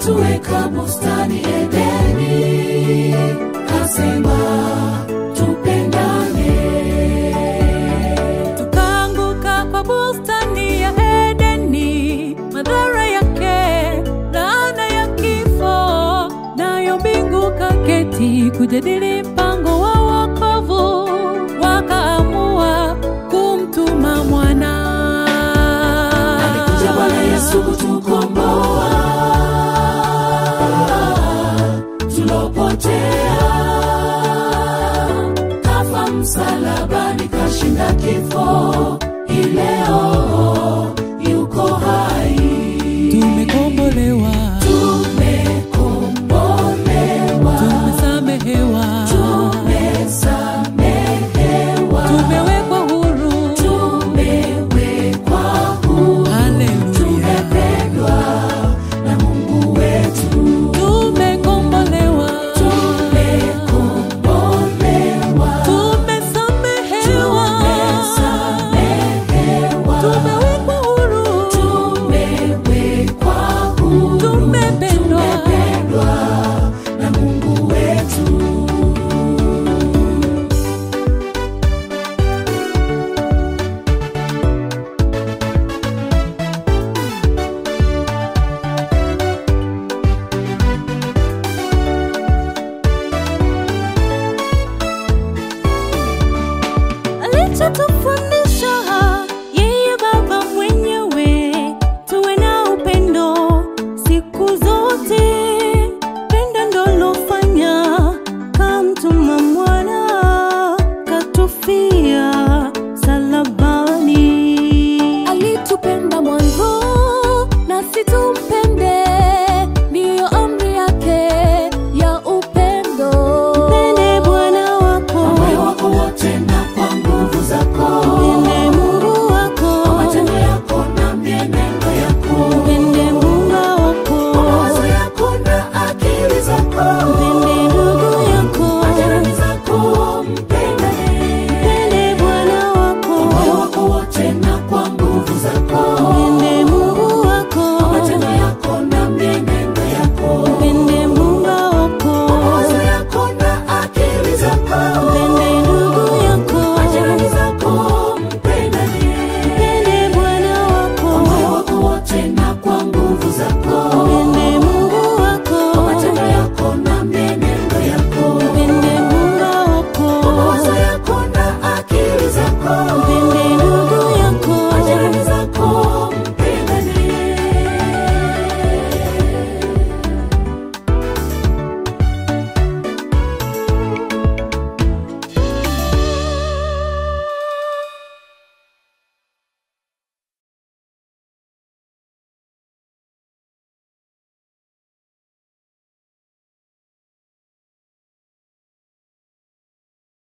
katuweka bustani Edeni, kasema tupendane. Tukaanguka kwa bustani ya Edeni, madhara yake laana ya kifo, nayo mbingu kaketi kujadili mpango wa wokovu, wakaamua kumtuma mwana. Alikuja Bwana Yesu kutukomboa tulopotea, kafa msalabani, kashinda kifo, ileo yuko hai. Tumekombolewa, tumekombolewa, tumesamehewa, tumesamehewa, tumewekwa huru, tumewekwa huru. haleluya. Tumependwa na Mungu wetu, Tumekombolewa, tumekombolewa, tumesamehewa, tumesamehewa, tumewekwa huru, tumewekwa huru. tumependwa.